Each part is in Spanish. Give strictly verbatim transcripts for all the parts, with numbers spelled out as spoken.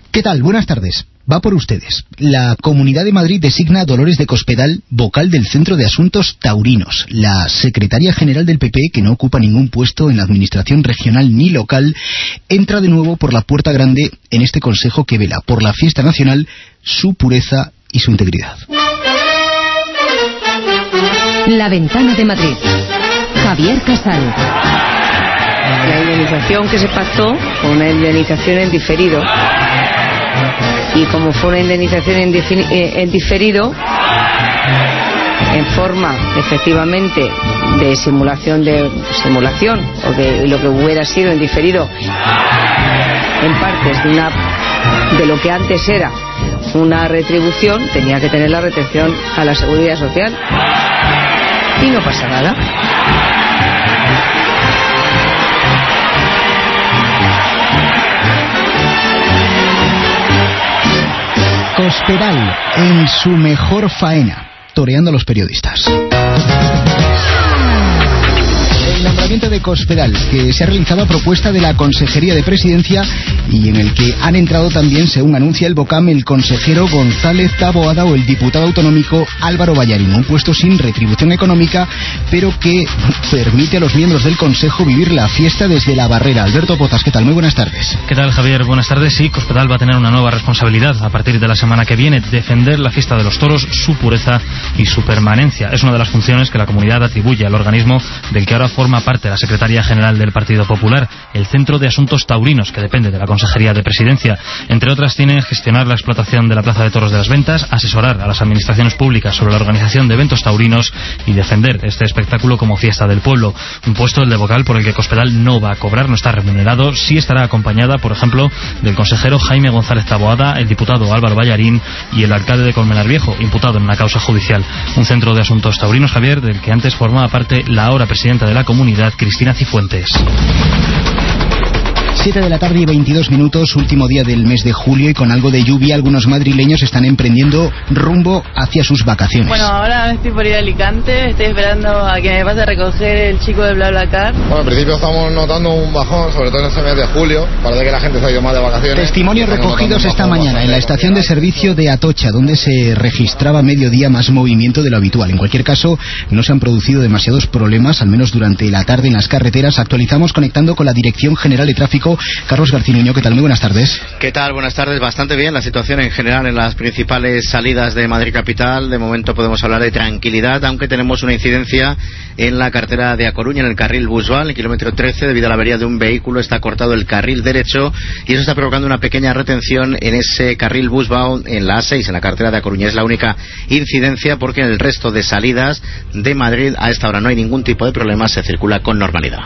¿Qué tal? Buenas tardes. Va por ustedes. La Comunidad de Madrid designa a Dolores de Cospedal vocal del Centro de Asuntos Taurinos. La secretaria general del P P, que no ocupa ningún puesto en la administración regional ni local, entra de nuevo por la puerta grande en este consejo que vela por la fiesta nacional, su pureza y su integridad. La Ventana de Madrid. Javier Casal. La indemnización que se pactó fue una indemnización en diferido. Y como fue una indemnización en, en diferido, en forma efectivamente de simulación de simulación o de lo que hubiera sido en diferido en partes de una de lo que antes era una retribución, tenía que tener la retención a la seguridad social y no pasa nada. Cospedal en su mejor faena, toreando a los periodistas. El nombramiento de Cospedal, que se ha realizado a propuesta de la Consejería de Presidencia y en el que han entrado también, según anuncia el BOCAM, el consejero González Taboada o el diputado autonómico Álvaro Ballarín. Un puesto sin retribución económica, pero que permite a los miembros del Consejo vivir la fiesta desde la barrera. Alberto Pozas, ¿qué tal? Muy buenas tardes. ¿Qué tal, Javier? Buenas tardes. Sí, Cospedal va a tener una nueva responsabilidad a partir de la semana que viene: defender la fiesta de los toros, su pureza y su permanencia. Es una de las funciones que la comunidad atribuye al organismo del que ahora forma parte la secretaria general del Partido Popular, el Centro de Asuntos Taurinos, que depende de la Consejería de Presidencia. Entre otras, tiene gestionar la explotación de la Plaza de Toros de las Ventas, asesorar a las administraciones públicas sobre la organización de eventos taurinos y defender este espectáculo como fiesta del pueblo. Un puesto, el de vocal, por el que Cospedal no va a cobrar, no está remunerado. Sí estará acompañada, por ejemplo, del consejero Jaime González Taboada, el diputado Álvaro Ballarín y el alcalde de Colmenar Viejo, imputado en una causa judicial. Un Centro de Asuntos Taurinos, Javier, del que antes formaba parte la ahora presidenta de la comunidad, Cristina Cifuentes. siete de la tarde y veintidós minutos, último día del mes de julio, y con algo de lluvia algunos madrileños están emprendiendo rumbo hacia sus vacaciones. Bueno, ahora estoy por ir a Alicante, estoy esperando a que me pase a recoger el chico de BlaBlaCar. Bueno, al principio estamos notando un bajón, sobre todo en este mes de julio, parece que la gente se ha ido más de vacaciones. Testimonios recogidos esta mañana en la estación de servicio de Atocha, donde se registraba a mediodía más movimiento de lo habitual. En cualquier caso, no se han producido demasiados problemas, al menos durante la tarde en las carreteras. Actualizamos conectando con la Dirección General de Tráfico. Carlos Garcinuño, ¿qué tal? Muy buenas tardes. ¿Qué tal? Buenas tardes. Bastante bien la situación en general en las principales salidas de Madrid capital. De momento podemos hablar de tranquilidad, aunque tenemos una incidencia en la carretera de A Coruña, en el carril Busval, en el kilómetro trece, debido a la avería de un vehículo. Está cortado el carril derecho y eso está provocando una pequeña retención en ese carril Busval en la A seis, en la carretera de A Coruña. Es la única incidencia, porque en el resto de salidas de Madrid a esta hora no hay ningún tipo de problema, se circula con normalidad.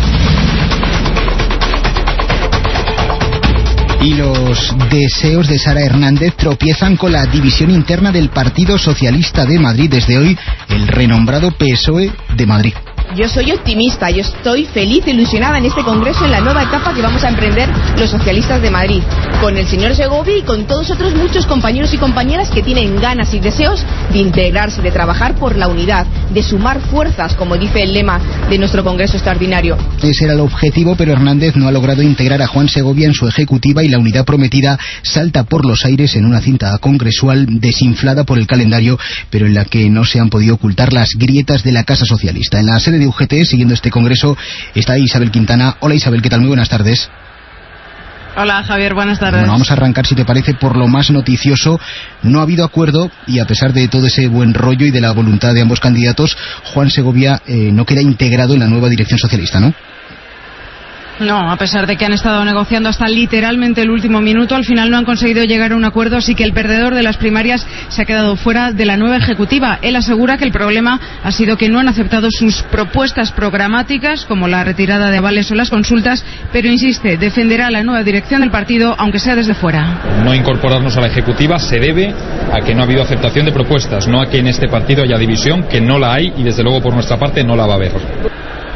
Y los deseos de Sara Hernández tropiezan con la división interna del Partido Socialista de Madrid. Desde hoy, el renombrado P S O E de Madrid. Yo soy optimista, yo estoy feliz, ilusionada en este congreso, en la nueva etapa que vamos a emprender los socialistas de Madrid, con el señor Segovia y con todos otros muchos compañeros y compañeras que tienen ganas y deseos de integrarse, de trabajar por la unidad, de sumar fuerzas, como dice el lema de nuestro congreso extraordinario. Ese era el objetivo, pero Hernández no ha logrado integrar a Juan Segovia en su ejecutiva y la unidad prometida salta por los aires en una cinta congresual desinflada por el calendario, pero en la que no se han podido ocultar las grietas de la Casa Socialista. En la sede de U G T, siguiendo este congreso, está Isabel Quintana. Hola Isabel, ¿qué tal? Muy buenas tardes. Hola Javier, buenas tardes. Bueno, vamos a arrancar, si te parece, por lo más noticioso. No ha habido acuerdo y a pesar de todo ese buen rollo y de la voluntad de ambos candidatos, Juan Segovia eh, no queda integrado en la nueva dirección socialista, ¿no? No, a pesar de que han estado negociando hasta literalmente el último minuto, al final no han conseguido llegar a un acuerdo, así que el perdedor de las primarias se ha quedado fuera de la nueva ejecutiva. Él asegura que el problema ha sido que no han aceptado sus propuestas programáticas, como la retirada de avales o las consultas, pero insiste, defenderá la nueva dirección del partido, aunque sea desde fuera. No incorporarnos a la ejecutiva se debe a que no ha habido aceptación de propuestas, no a que en este partido haya división, que no la hay y desde luego por nuestra parte no la va a haber.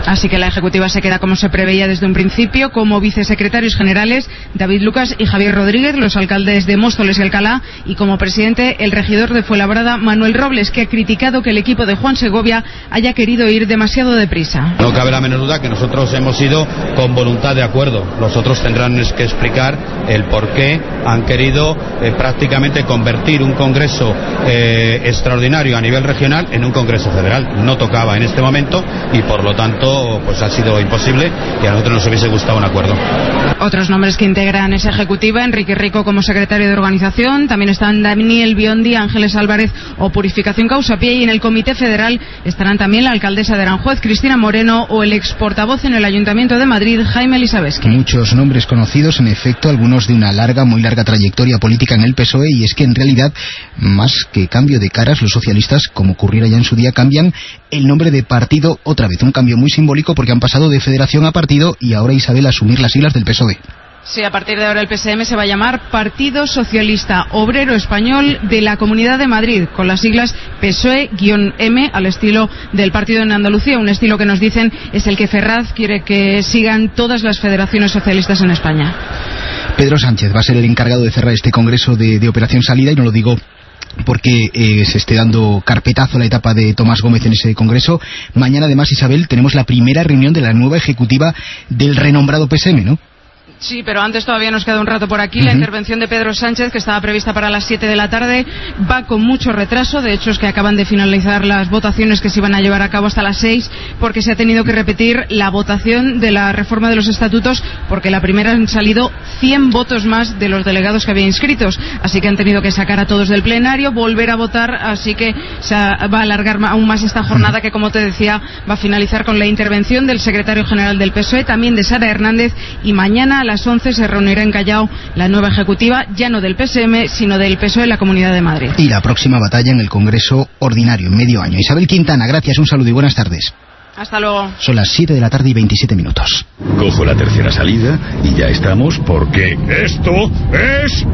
Así que la ejecutiva se queda como se preveía desde un principio, como vicesecretarios generales David Lucas y Javier Rodríguez, los alcaldes de Móstoles y Alcalá, y como presidente el regidor de Fuenlabrada, Manuel Robles, que ha criticado que el equipo de Juan Segovia haya querido ir demasiado deprisa. No cabe la menor duda que nosotros hemos ido con voluntad de acuerdo. Los otros tendrán que explicar el por qué han querido eh, prácticamente convertir un congreso eh, extraordinario a nivel regional en un congreso federal. No tocaba en este momento y por lo tanto pues ha sido imposible, y a nosotros nos hubiese gustado un acuerdo. Otros nombres que integran esa ejecutiva: Enrique Rico como secretario de organización, también están Daniel Biondi, Ángeles Álvarez o Purificación Causapié, y en el comité federal estarán también la alcaldesa de Aranjuez, Cristina Moreno, o el ex portavoz en el Ayuntamiento de Madrid, Jaime Elisabescu. Muchos nombres conocidos, en efecto, algunos de una larga, muy larga trayectoria política en el P S O E, y es que en realidad, más que cambio de caras, los socialistas, como ocurriera ya en su día, cambian el nombre de partido otra vez. Un cambio muy simbólico porque han pasado de federación a partido y ahora Isabel a asumir las siglas del P S O E. Sí, a partir de ahora el P S M se va a llamar Partido Socialista Obrero Español de la Comunidad de Madrid, con las siglas P S O E-M, al estilo del partido en Andalucía, un estilo que nos dicen es el que Ferraz quiere que sigan todas las federaciones socialistas en España. Pedro Sánchez va a ser el encargado de cerrar este congreso de, de Operación Salida, y no lo digo porque eh, se esté dando carpetazo a la etapa de Tomás Gómez en ese congreso. Mañana, además, Isabel, tenemos la primera reunión de la nueva ejecutiva del renombrado P S M, ¿no? Sí, pero antes todavía nos queda un rato por aquí. Uh-huh. La intervención de Pedro Sánchez, que estaba prevista para las siete de la tarde, va con mucho retraso. De hecho, es que acaban de finalizar las votaciones que se iban a llevar a cabo hasta las seis, porque se ha tenido que repetir la votación de la reforma de los estatutos, porque la primera han salido cien votos más de los delegados que había inscritos. Así que han tenido que sacar a todos del plenario, volver a votar, así que se va a alargar aún más esta jornada, que, como te decía, va a finalizar con la intervención del secretario general del P S O E, también de Sara Hernández, y mañana a las once se reunirá en Callao la nueva ejecutiva, ya no del P S M, sino del P S O E en la Comunidad de Madrid. Y la próxima batalla en el Congreso ordinario, en medio año. Isabel Quintana, gracias, un saludo y buenas tardes. Hasta luego. Son las siete de la tarde y veintisiete minutos. Cojo la tercera salida y ya estamos, porque esto es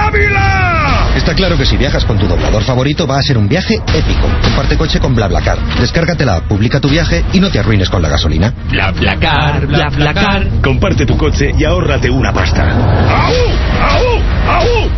Ávila. Está claro que si viajas con tu doblador favorito va a ser un viaje épico. Comparte coche con BlaBlaCar. Descárgatela, publica tu viaje y no te arruines con la gasolina. BlaBlaCar, BlaBlaCar. Comparte tu coche y ahórrate una pasta. ¡Au! ¡Au! ¡Au!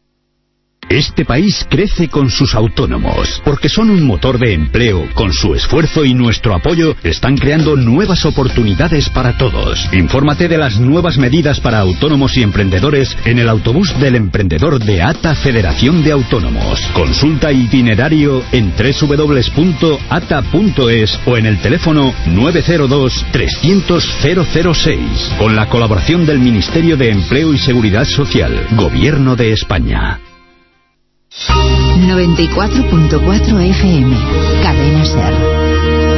Este país crece con sus autónomos, porque son un motor de empleo. Con su esfuerzo y nuestro apoyo, están creando nuevas oportunidades para todos. Infórmate de las nuevas medidas para autónomos y emprendedores en el autobús del emprendedor de A T A Federación de Autónomos. Consulta itinerario en doble u doble u doble u punto a t a punto es o en el teléfono nueve cero dos, trescientos, cero cero seis. Con la colaboración del Ministerio de Empleo y Seguridad Social, Gobierno de España. noventa y cuatro punto cuatro F M, Cadena Ser.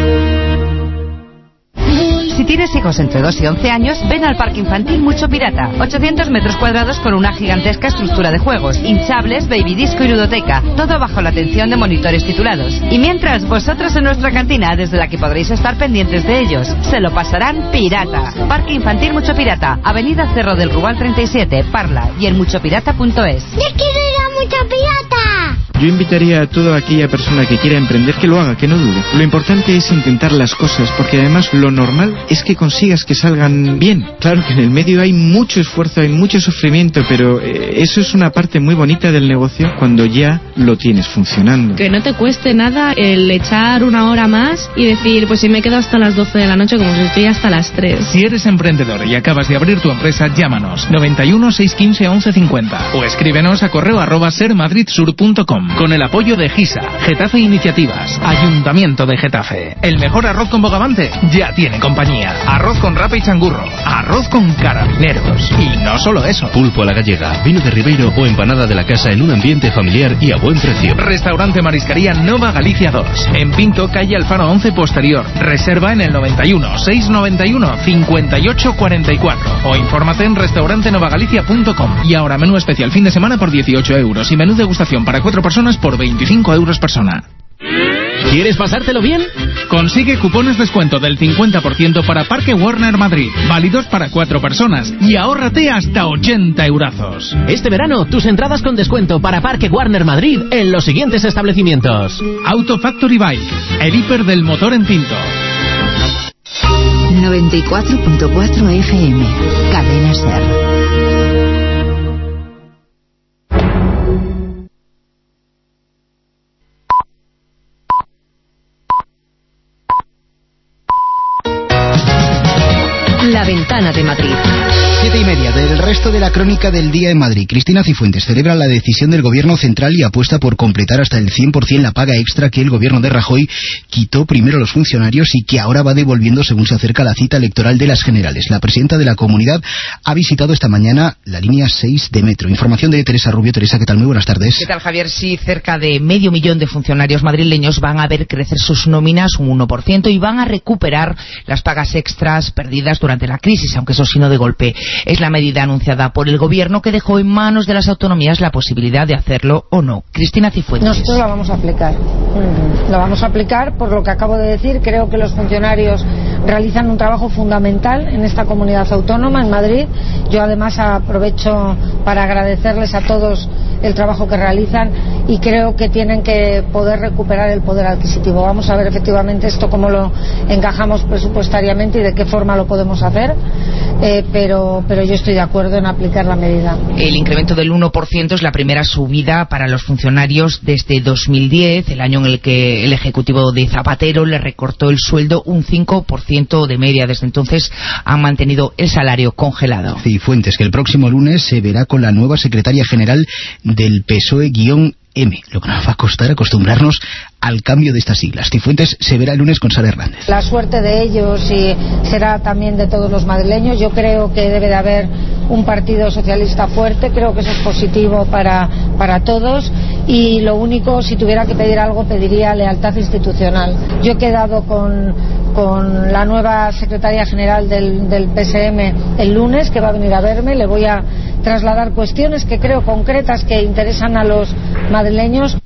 Si tienes hijos entre dos y once años, ven al Parque Infantil Mucho Pirata. ochocientos metros cuadrados con una gigantesca estructura de juegos, hinchables, baby disco y ludoteca. Todo bajo la atención de monitores titulados. Y mientras, vosotros en nuestra cantina, desde la que podréis estar pendientes de ellos. Se lo pasarán pirata. Parque Infantil Mucho Pirata, Avenida Cerro del Rubal treinta y siete, Parla, y en mucho pirata punto es. ¡Yo quiero ir a Mucho Pirata! Yo invitaría a toda aquella persona que quiera emprender que lo haga, que no dude. Lo importante es intentar las cosas, porque además lo normal es que consigas que salgan bien. Claro que en el medio hay mucho esfuerzo, hay mucho sufrimiento, pero eh, eso es una parte muy bonita del negocio cuando ya lo tienes funcionando. Que no te cueste nada el echar una hora más y decir, pues si me quedo hasta las doce de la noche como si estoy hasta las tres. Si eres emprendedor y acabas de abrir tu empresa, llámanos noventa y uno, seiscientos quince, once cincuenta o escríbenos a correo arroba sermadridsur punto com con el apoyo de GISA, Getafe Iniciativas, Ayuntamiento de Getafe. El mejor arroz con bogavante ya tiene compañía. Arroz con rapa y changurro, arroz con carabineros. Y no solo eso. Pulpo a la gallega, vino de Ribeiro o empanada de la casa en un ambiente familiar y a buen precio. Restaurante Mariscaría Nova Galicia dos. En Pinto, calle Alfaro once posterior. Reserva en el noventa y uno, seiscientos noventa y uno, cincuenta y ocho cuarenta y cuatro. O infórmate en restaurante nova galicia punto com. Y ahora menú especial fin de semana por dieciocho euros. Y menú degustación para cuatro personas por veinticinco euros persona. ¿Quieres pasártelo bien? Consigue cupones descuento del cincuenta por ciento para Parque Warner Madrid, válidos para cuatro personas, y ahórrate hasta ochenta eurazos. Este verano, tus entradas con descuento para Parque Warner Madrid en los siguientes establecimientos: Auto Factory Bike, el hiper del motor en Pinto. noventa y cuatro punto cuatro F M. Cadena SER. La Ventana de Madrid. Siete y media del resto de la crónica del día en Madrid. Cristina Cifuentes celebra la decisión del Gobierno central y apuesta por completar hasta el cien por ciento la paga extra que el Gobierno de Rajoy quitó primero a los funcionarios y que ahora va devolviendo según se acerca la cita electoral de las generales. La presidenta de la comunidad ha visitado esta mañana la línea seis de metro. Información de Teresa Rubio. Teresa, ¿qué tal? Muy buenas tardes. ¿Qué tal, Javier? Sí, cerca de medio millón de funcionarios madrileños van a ver crecer sus nóminas un uno por ciento y van a recuperar las pagas extras perdidas durante la crisis, aunque eso sí no de golpe. Es la medida anunciada por el Gobierno que dejó en manos de las autonomías la posibilidad de hacerlo o no. Cristina Cifuentes. Nosotros la vamos a aplicar. Mm. La vamos a aplicar por lo que acabo de decir. Creo que los funcionarios realizan un trabajo fundamental en esta comunidad autónoma, en Madrid. Yo además aprovecho para agradecerles a todos el trabajo que realizan y creo que tienen que poder recuperar el poder adquisitivo. Vamos a ver efectivamente esto cómo lo encajamos presupuestariamente y de qué forma lo podemos hacer, eh, pero, pero yo estoy de acuerdo en aplicar la medida. El incremento del uno por ciento es la primera subida para los funcionarios desde dos mil diez, el año en el que el Ejecutivo de Zapatero le recortó el sueldo un cinco por ciento de media. Desde entonces han mantenido el salario congelado. Cifuentes, que el próximo lunes se verá con la nueva secretaria general del P S O E-M, lo que nos va a costar acostumbrarnos al cambio de estas siglas. Cifuentes se verá el lunes con Sara Hernández. La suerte de ellos y será también de todos los madrileños. Yo creo que debe de haber un partido socialista fuerte, creo que eso es positivo para, para todos, y lo único, si tuviera que pedir algo, pediría lealtad institucional. Yo he quedado con, con la nueva secretaria general del, del P S M el lunes, que va a venir a verme. Le voy a trasladar cuestiones que creo concretas que interesan a los madrileños.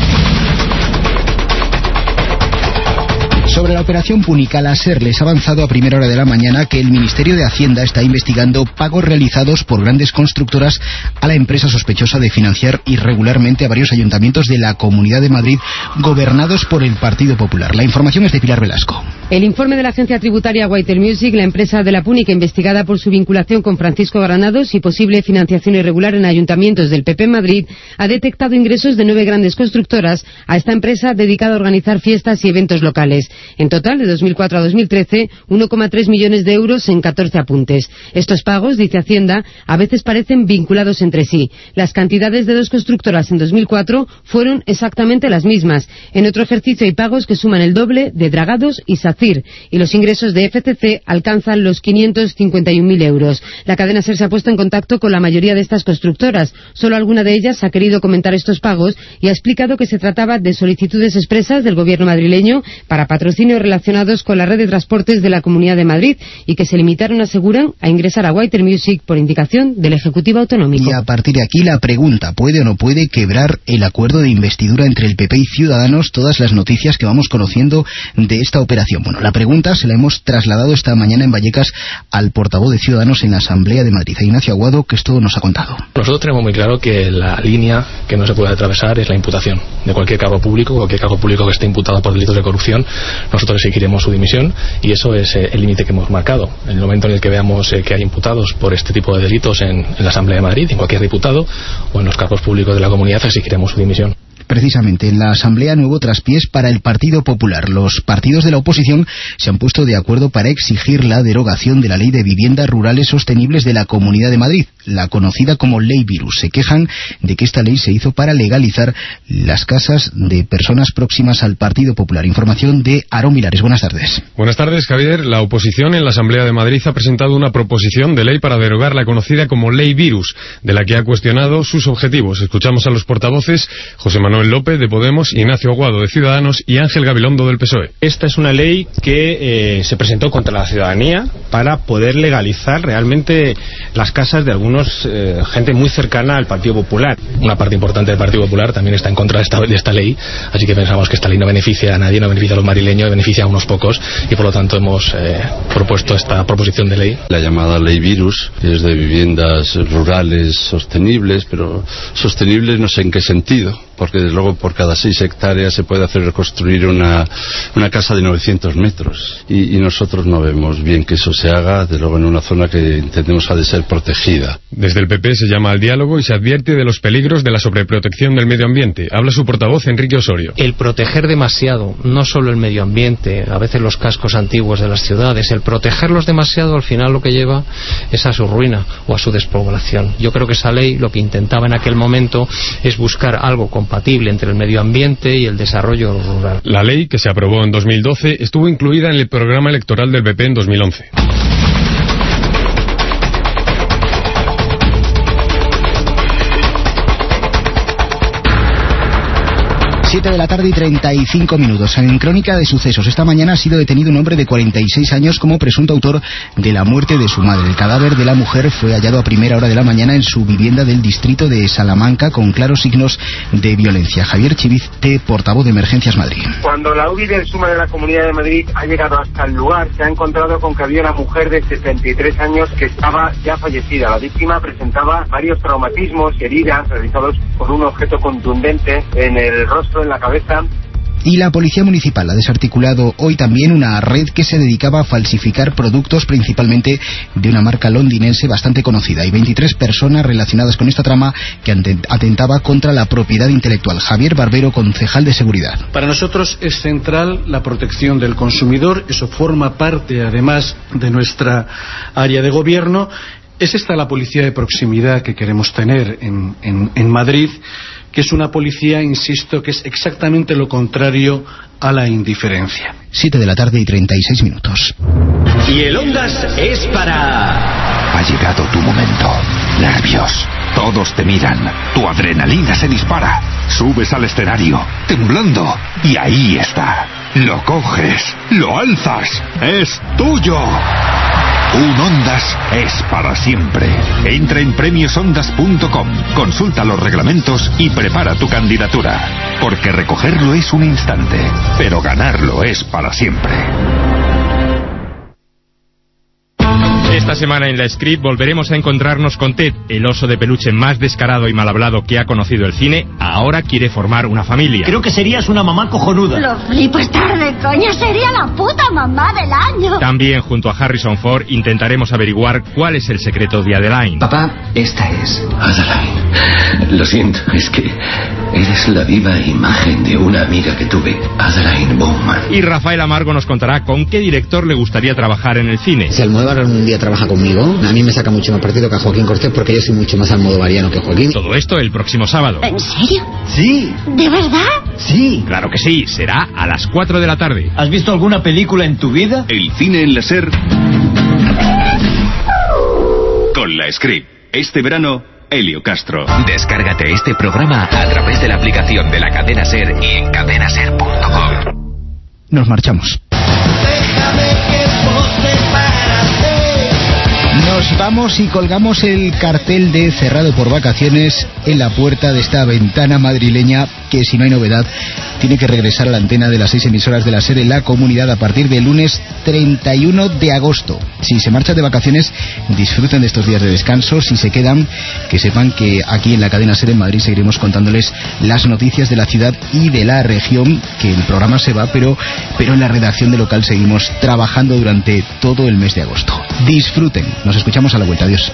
Sobre la operación Púnica, la SER les ha avanzado a primera hora de la mañana que el Ministerio de Hacienda está investigando pagos realizados por grandes constructoras a la empresa sospechosa de financiar irregularmente a varios ayuntamientos de la Comunidad de Madrid gobernados por el Partido Popular. La información es de Pilar Velasco. El informe de la agencia tributaria White Music, la empresa de la Púnica investigada por su vinculación con Francisco Granados y posible financiación irregular en ayuntamientos del P P en Madrid, ha detectado ingresos de nueve grandes constructoras a esta empresa dedicada a organizar fiestas y eventos locales. En total, de dos mil cuatro a dos mil trece, uno coma tres millones de euros en catorce apuntes. Estos pagos, dice Hacienda, a veces parecen vinculados entre sí. Las cantidades de dos constructoras en dos mil cuatro fueron exactamente las mismas. En otro ejercicio hay pagos que suman el doble de Dragados y SACIR, y los ingresos de F C C alcanzan los quinientos cincuenta y un mil euros. La cadena SER se ha puesto en contacto con la mayoría de estas constructoras. Solo alguna de ellas ha querido comentar estos pagos y ha explicado que se trataba de solicitudes expresas del gobierno madrileño para patrocinar relacionados con la red de transportes de la Comunidad de Madrid y que se limitaron, aseguran, a ingresar a White Music por indicación del Ejecutivo Autonómico. Y a partir de aquí la pregunta, ¿puede o no puede quebrar el acuerdo de investidura entre el P P y Ciudadanos? Todas las noticias que vamos conociendo de esta operación. Bueno, la pregunta se la hemos trasladado esta mañana en Vallecas al portavoz de Ciudadanos en la Asamblea de Madrid, a Ignacio Aguado, que esto nos ha contado. Nosotros tenemos muy claro que la línea que no se puede atravesar es la imputación de cualquier cargo público, cualquier cargo público que esté imputado por delitos de corrupción. Nosotros exigiremos su dimisión y eso es eh, el límite que hemos marcado. En el momento en el que veamos eh, que hay imputados por este tipo de delitos en, en la Asamblea de Madrid, en cualquier diputado o en los cargos públicos de la comunidad, exigiremos su dimisión. Precisamente en la Asamblea nuevo traspiés para el Partido Popular. Los partidos de la oposición se han puesto de acuerdo para exigir la derogación de la Ley de Viviendas Rurales Sostenibles de la Comunidad de Madrid, la conocida como Ley Virus. Se quejan de que esta ley se hizo para legalizar las casas de personas próximas al Partido Popular. Información de Aarón Milares. Buenas tardes. Buenas tardes, Javier. La oposición en la Asamblea de Madrid ha presentado una proposición de ley para derogar la conocida como Ley Virus, de la que ha cuestionado sus objetivos. Escuchamos a los portavoces José Manuel López de Podemos, Ignacio Aguado de Ciudadanos y Ángel Gabilondo del P S O E. Esta es una ley que eh, se presentó contra la ciudadanía para poder legalizar realmente las casas de algunos eh, gente muy cercana al Partido Popular. Una parte importante del Partido Popular también está en contra de esta, de esta ley, así que pensamos que esta ley no beneficia a nadie, no beneficia a los madrileños, beneficia a unos pocos y por lo tanto hemos eh, propuesto esta proposición de ley. La llamada Ley Virus es de viviendas rurales sostenibles, pero sostenibles no sé en qué sentido, porque desde luego por cada seis hectáreas se puede hacer reconstruir una, una casa de novecientos metros y, y nosotros no vemos bien que eso se haga, desde luego en una zona que entendemos ha de ser protegida. Desde el P P se llama al diálogo y se advierte de los peligros de la sobreprotección del medio ambiente. Habla su portavoz Enrique Osorio. El proteger demasiado, no solo el medio ambiente, a veces los cascos antiguos de las ciudades, el protegerlos demasiado al final lo que lleva es a su ruina o a su despoblación. Yo creo que esa ley lo que intentaba en aquel momento es buscar algo compatible entre el medio ambiente y el desarrollo rural. La ley, que se aprobó en dos mil doce, estuvo incluida en el programa electoral del P P en dos mil once. siete de la tarde y treinta y cinco minutos. En Crónica de Sucesos, esta mañana ha sido detenido un hombre de cuarenta y seis años como presunto autor de la muerte de su madre. El cadáver de la mujer fue hallado a primera hora de la mañana en su vivienda del distrito de Salamanca con claros signos de violencia. Javier Chivite, portavoz de Emergencias Madrid. Cuando la U B I del Suma de la Comunidad de Madrid ha llegado hasta el lugar, se ha encontrado con que había una mujer de sesenta y tres años que estaba ya fallecida. La víctima presentaba varios traumatismos y heridas realizados por un objeto contundente en el rostro, en la cabeza. Y la Policía Municipal ha desarticulado hoy también una red que se dedicaba a falsificar productos, principalmente de una marca londinense bastante conocida. Hay veintitrés personas relacionadas con esta trama que atentaba contra la propiedad intelectual. Javier Barbero, concejal de Seguridad. Para nosotros es central la protección del consumidor. Eso forma parte, además, de nuestra área de gobierno. Es esta la policía de proximidad que queremos tener en, en, en Madrid, que es una policía, insisto, que es exactamente lo contrario a la indiferencia. siete de la tarde y treinta y seis minutos. Y el Ondas es para... Ha llegado tu momento. Nervios. Todos te miran. Tu adrenalina se dispara. Subes al escenario, temblando. Y ahí está. Lo coges. Lo alzas. Es tuyo. Un Ondas es para siempre. Entra en premios ondas punto com, consulta los reglamentos y prepara tu candidatura. Porque recogerlo es un instante, pero ganarlo es para siempre. Esta semana en la Script volveremos a encontrarnos con Ted, el oso de peluche más descarado y mal hablado que ha conocido el cine. Ahora quiere formar una familia. Creo que serías una mamá cojonuda. Lo flipo estar de coña, sería la puta mamá del año. También junto a Harrison Ford intentaremos averiguar cuál es el secreto de Adeline. Papá, esta es Adeline. Lo siento, es que eres la viva imagen de una amiga que tuve, Adeline Bowman. Y Rafael Amargo nos contará con qué director le gustaría trabajar en el cine. Si Almodóvar algún día trabaja conmigo, a mí me saca mucho más partido que a Joaquín Cortés, porque yo soy mucho más almodovariano que Joaquín. Todo esto el próximo sábado. ¿En serio? Sí. ¿De verdad? Sí. Claro que sí, será a las cuatro de la tarde. ¿Has visto alguna película en tu vida? El cine en la SER con la Script. Este verano, Helio Castro. Descárgate este programa a través de la aplicación de la cadena SER y en cadena ser punto com. Nos marchamos. Nos vamos y colgamos el cartel de cerrado por vacaciones en la puerta de esta ventana madrileña que, si no hay novedad, tiene que regresar a la antena de las seis emisoras de la SER en la comunidad a partir del lunes treinta y uno de agosto. Si se marchan de vacaciones, disfruten de estos días de descanso. Si se quedan, que sepan que aquí en la cadena SER en Madrid seguiremos contándoles las noticias de la ciudad y de la región, que el programa se va, pero, pero en la redacción de local seguimos trabajando durante todo el mes de agosto. Disfruten. Nos escuchamos a la vuelta. Adiós.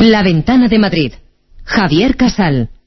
La Ventana de Madrid. Javier Casal.